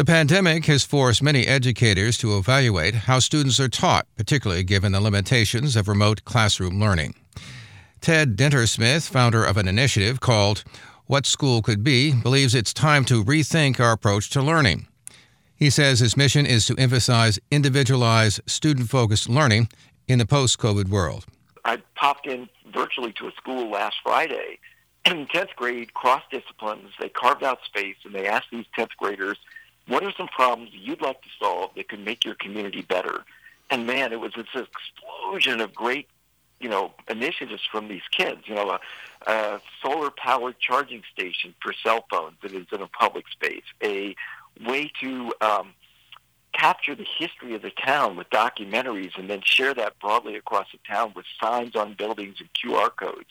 The pandemic has forced many educators to evaluate how students are taught, particularly given the limitations of remote classroom learning. Ted Dintersmith, founder of an initiative called What School Could Be, believes it's time to rethink our approach to learning. He says his mission is to emphasize individualized, student-focused learning in the post-COVID world. I popped in virtually to a school last Friday, and in 10th grade, cross-disciplines, they carved out space, and they asked these 10th graders, what are some problems you'd like to solve that could make your community better? And man, it was this explosion of great, initiatives from these kids. A solar-powered charging station for cell phones that is in a public space, a way to capture the history of the town with documentaries and then share that broadly across the town with signs on buildings and QR codes.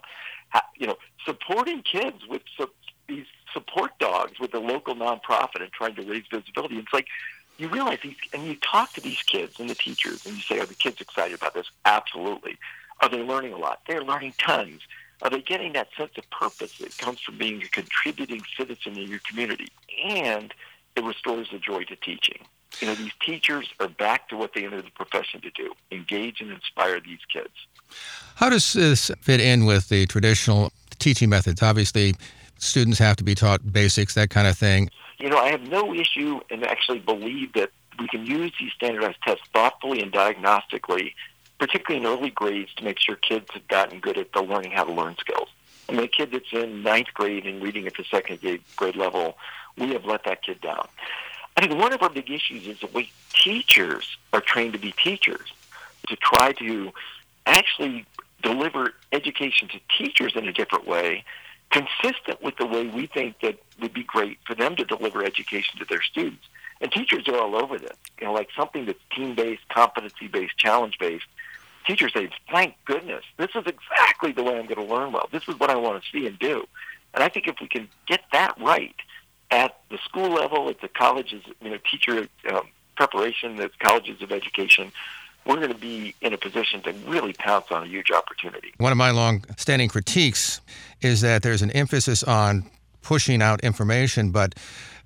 Supporting kids with these support dogs with a local nonprofit and trying to raise visibility. It's like you realize and you talk to these kids and the teachers and you say, are the kids excited about this? Absolutely. Are they learning a lot? They're learning tons. Are they getting that sense of purpose that comes from being a contributing citizen in your community? And it restores the joy to teaching. These teachers are back to what they entered the profession to do, engage and inspire these kids. How does this fit in with the traditional teaching methods? Obviously, students have to be taught basics, that kind of thing. I have no issue and actually believe that we can use these standardized tests thoughtfully and diagnostically, particularly in early grades, to make sure kids have gotten good at the learning how to learn skills. And the kid that's in ninth grade and reading at the second grade level, we have let that kid down. I think one of our big issues is the way teachers are trained to be teachers, to try to actually deliver education to teachers in a different way, consistent with the way we think that would be great for them to deliver education to their students. And teachers are all over this. Like something that's team-based, competency-based, challenge-based. Teachers say, thank goodness, this is exactly the way I'm going to learn well. This is what I want to see and do. And I think if we can get that right at the school level, at the colleges, teacher preparation, the colleges of education, we're going to be in a position to really pounce on a huge opportunity. One of my long-standing critiques is that there's an emphasis on pushing out information, but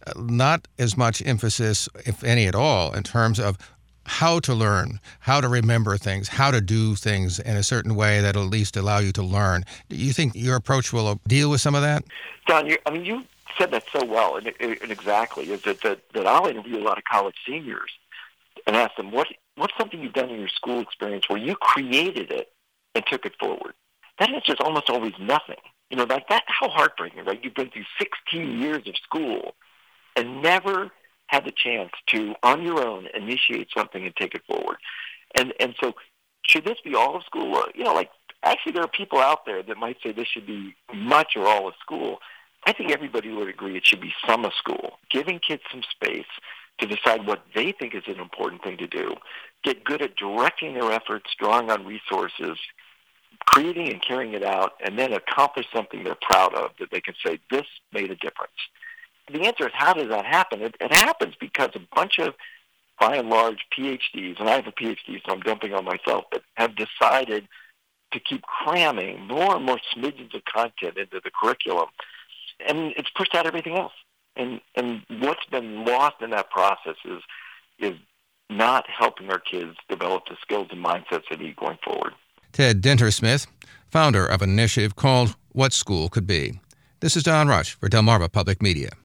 not as much emphasis, if any at all, in terms of how to learn, how to remember things, how to do things in a certain way that will at least allow you to learn. Do you think your approach will deal with some of that? Don, you said that so well, and exactly, is that I'll interview a lot of college seniors and ask them, what's something you've done in your school experience where you created it and took it forward? That answer is almost always nothing. Like that, how heartbreaking, right? You've been through 16 years of school and never had the chance to, on your own, initiate something and take it forward. And so should this be all of school? Actually there are people out there that might say this should be much or all of school. I think everybody would agree it should be some of school, giving kids some space to decide what they think is an important thing to do, get good at directing their efforts, drawing on resources, creating and carrying it out, and then accomplish something they're proud of that they can say, this made a difference. The answer is, how does that happen? It happens because a bunch of, by and large, PhDs, and I have a PhD, so I'm dumping on myself, but have decided to keep cramming more and more smidgens of content into the curriculum, and it's pushed out everything else. And what's been lost in that process is not helping our kids develop the skills and mindsets they need going forward. Ted Dintersmith, founder of an initiative called What School Could Be. This is Don Rush for Delmarva Public Media.